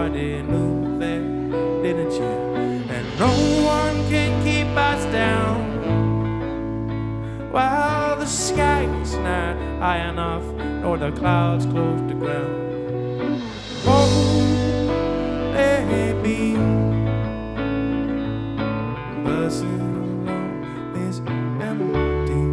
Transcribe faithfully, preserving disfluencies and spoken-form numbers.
already knew that, didn't you? And no one can keep us down while the sky is not high enough nor the clouds close to ground.